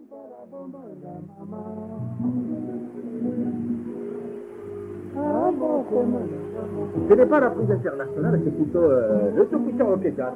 Ce n'est pas la prise internationale, c'est plutôt le tout-puissant orchestral.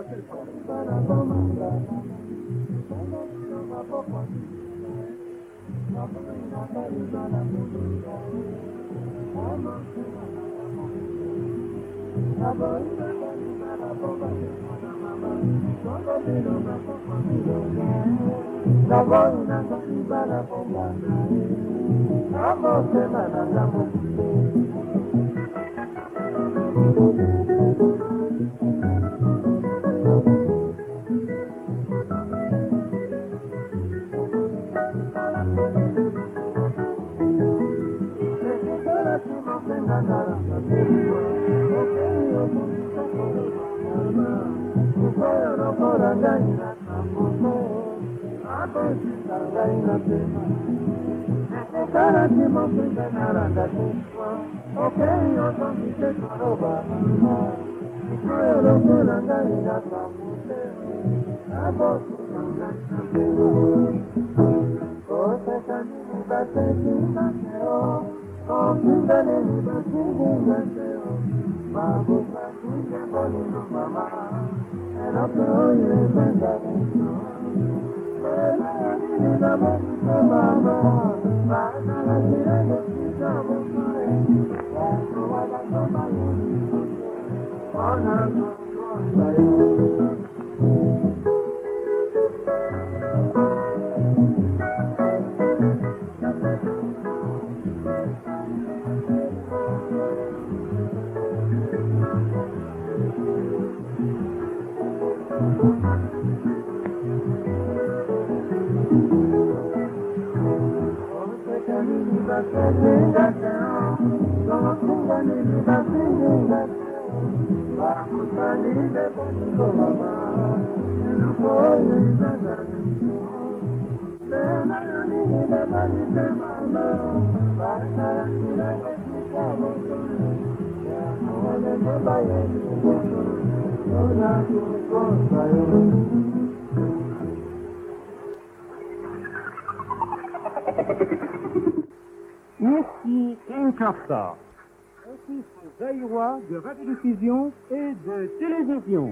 Ici Kinshasa, office zaïrois de radiodiffusion et de télévision.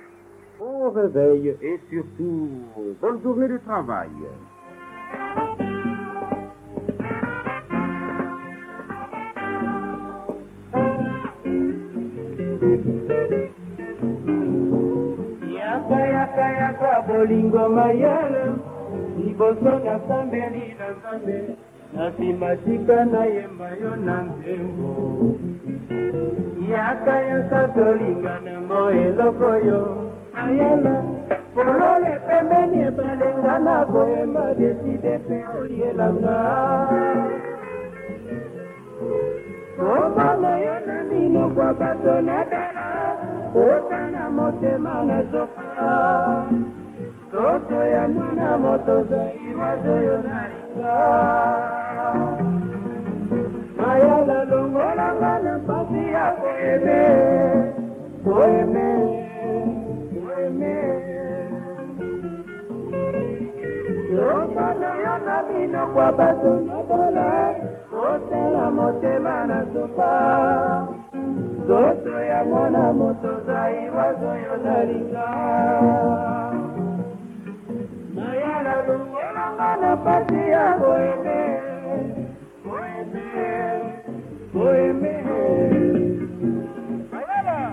Bon réveil et surtout bonne journée de travail. Yaka bolingo mayele liboso na sambeli na nzambe nasimatika na yemba yo na nzembo yaka yasa tolingana mo eloko yo ayela polole pembeni ebalenga na boyemba deside mpe oyelanga komona yo na mino kwa bato na dala otana motema na zoka toto ya mwana moto zaiwazo yo nalinga mayala longolanga na pasi ya koyeme koyeme koyeme yokana yo na mino kwa bato na dala otala motema na zoka toto ya mwana moto zaiwazo yo nalinga mayala longolanga na pasi ya koyeme koyeme koyeme mayala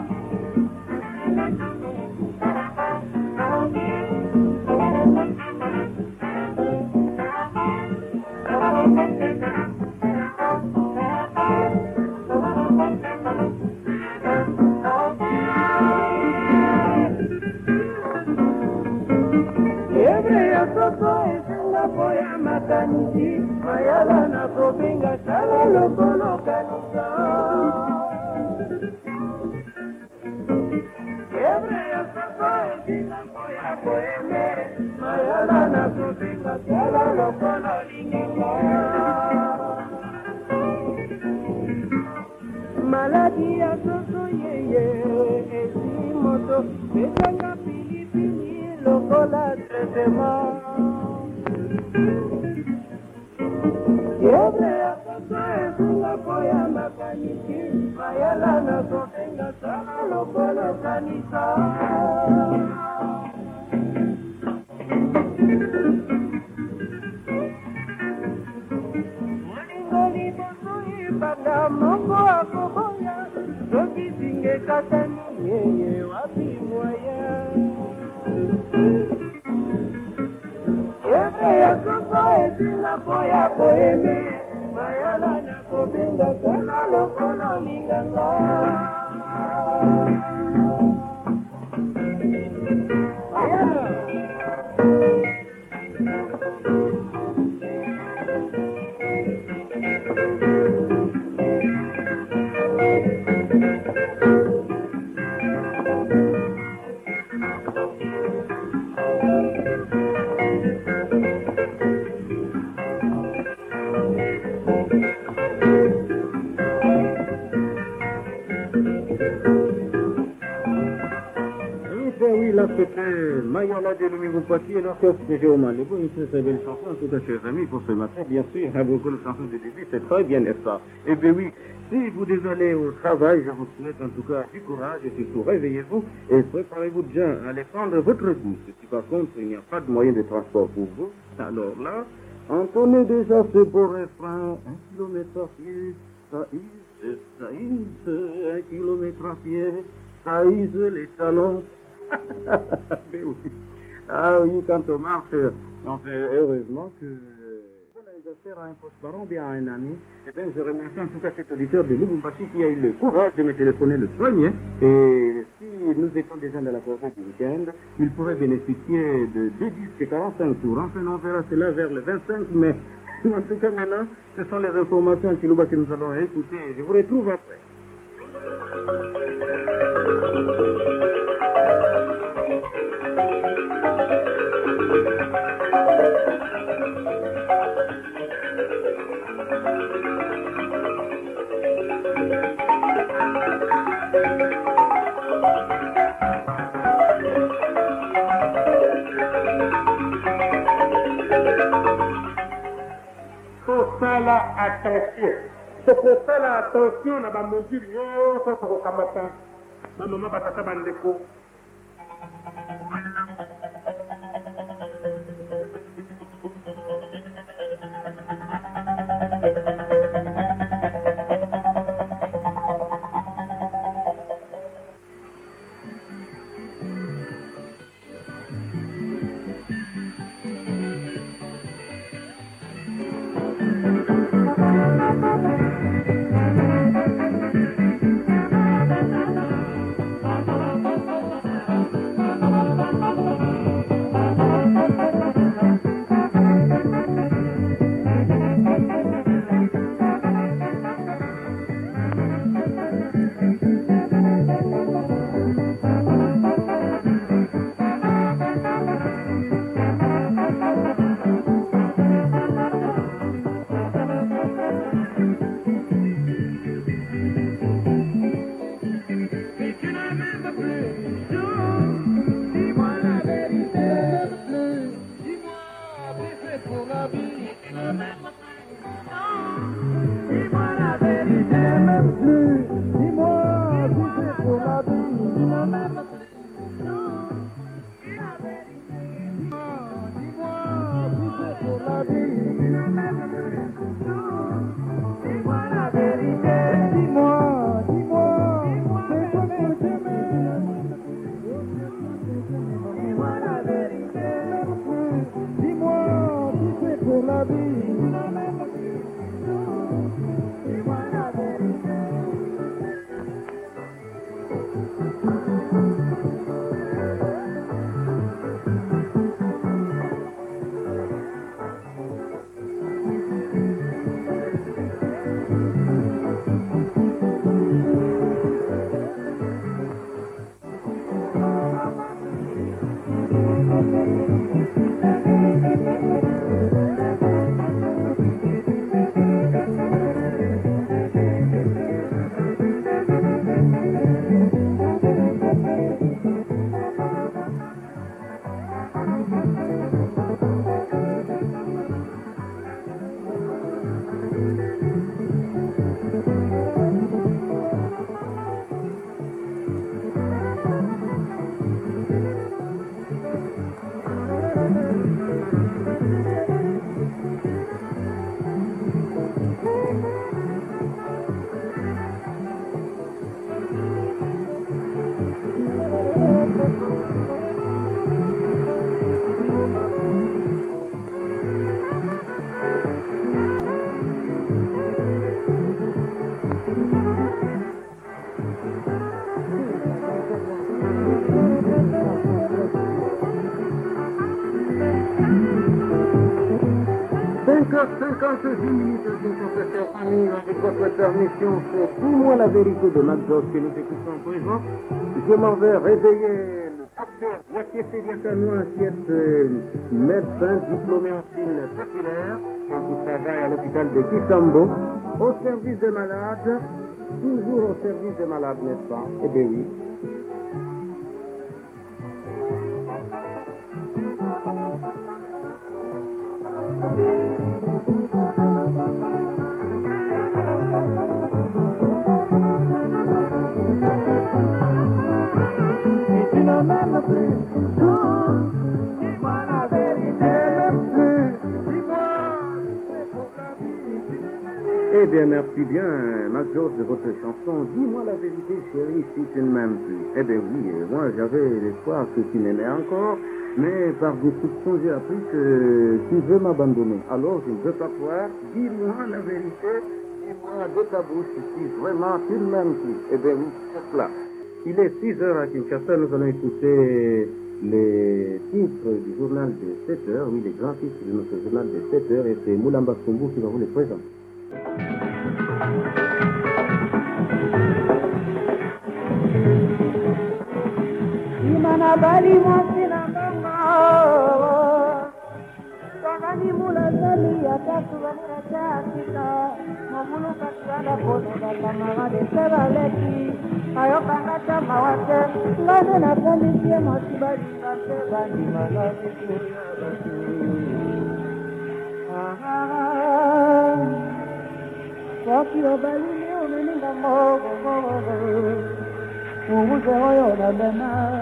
Boya makanisi mayala na kobinga tala lokolo kanisa ebre ya soko ezina boya boyeme mayala na kobinga tala lokolo lingenga maladi ya soso yeye ezi moto pesanga pilipili lokola tretema Yebre akasa esunga poya makaniki mayala na sotenga sana lokolo kanisa Molingoli bosui banda mongo akoboya soki singe katani yeye wapi mwaya Yebre akasa esunga poya poeme mayala na kobenga sana lokolo linganga Oui, là c'était Mayala de Domingo Poitiers, l'orchestre de Jérôme Lebo, une très belle chanson, en tout cas, chers amis, pour ce matin, bien sûr, beaucoup de chansons de début, c'est très bien, n'est-ce pas? Eh bien oui, si vous devez aller au travail, je vous souhaite en tout cas du courage et surtout réveillez-vous et préparez-vous déjà à aller prendre votre douche. Si par contre il n'y a pas de moyen de transport pour vous, alors là, entonnez déjà ce beau refrain, 1 kilomètre à pied, ça use, 1 kilomètre à pied, ça use les talons. Ah oui, quand on marche, on fait heureusement que l'anniversaire à un poste-parent, bien à un ami. Eh bien, je remercie en tout cas cet auditeur de Lubumbashi qui a eu le courage de me téléphoner le premier. Et si nous étions déjà dans la période du week-end, il pourrait bénéficier de 2 disques 45 tours. Enfin, on verra cela vers le 25 mai. En tout cas, maintenant, ce sont les informations à Kilouba que nous allons écouter. Je vous retrouve après. Tokosala attention na bamesure nyonso tokokamata bamama batata bandeko Avec votre permission, c'est Dis-moi la vérité de Magdos que nous écoutons présent. Je m'en vais réveiller le docteur Joaquin Féliacanois, qui est médecin diplômé en médecine populaire, qui travaille à l'hôpital de Kisambo, au service des malades, toujours au service des malades, n'est-ce pas? Eh bien oui. Même plus, dis-moi la vérité, même plus, dis-moi, c'est pour la vie. Eh bien, merci bien, Magdos, de votre chanson. Dis-moi la vérité, chérie, si tu ne m'aimes plus. Eh bien, oui, moi, j'avais l'espoir que tu m'aimais encore, mais par des soupçons, j'ai appris que tu veux m'abandonner. Alors, je ne veux pas croire. Dis-moi la vérité, dis-moi de ta bouche si vraiment tu ne m'aimes plus. Eh bien, oui, c'est cela. Il est 6 heures à Kinshasa, nous allons écouter les titres du journal de 7 heures, oui, les grands titres de notre journal de 7 heures, et c'est Moulamba Sumbu qui va vous les présenter. Imana bali mwasina mbongo Tangani mula zali ya tatu vanira chakita Mamulu katsala kono bala mama de seba leki Ayo kangata mawate Ngane na kamisie mosibali Kante bani malaki kuya batu Waki obali ni umeninga mogo Uguze hoyo na bena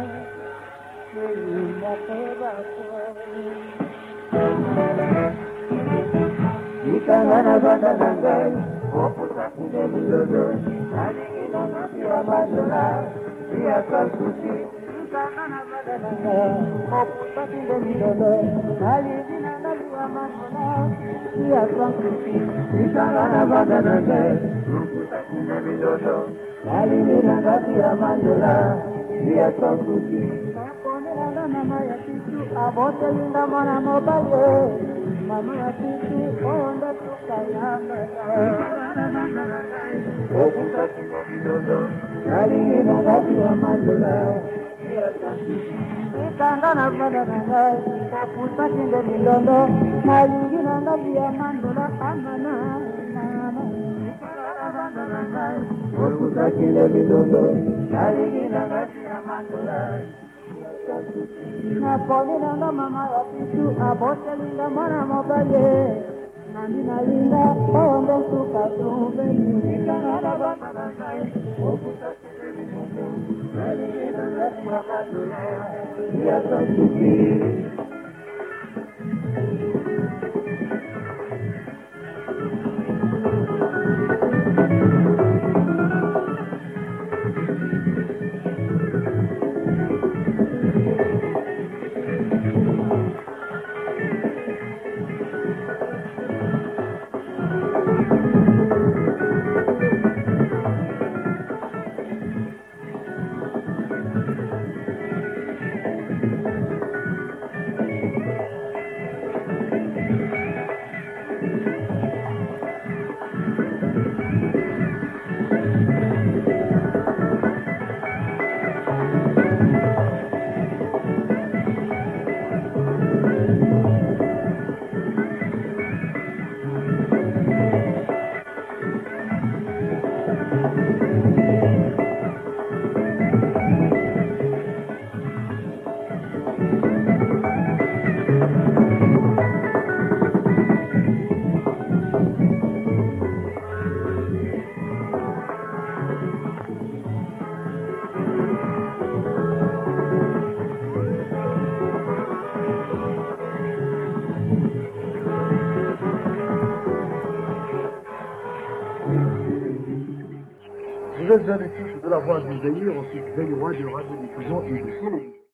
Nikangana bada nangai Okuta kinde milodo Naningina nafiwa mazola Pia kasusi Nikangana bada nangai Okuta kinde milodo Naningina nafiwa mazola Pia kasusi Nikangana bada nangai Okuta kinde milodo Naningina nafiwa mazola Pia kasusi Mama ya pitu abote linda mwana mobaye Mama ya pitu onda tukayanga Okuta kimo bidodo Nali ina gati ya mandula Ikanga na vada nangai Okuta kinde bidodo Nali ina gati ya mandula Amana Okuta kinde bidodo Nali ina gati ya mandula Napoli nanga mama ya pitu abote linda mwana mobaye Nandi na linda ondo suka tumbe Nikana na bata na kai Okuta kile mikondo Nali ina ngati ya madula Ya santuki Vous êtes à l'écoute de la voix du Zaïre, ensuite Zaïrois de radiodiffusion et de télévision.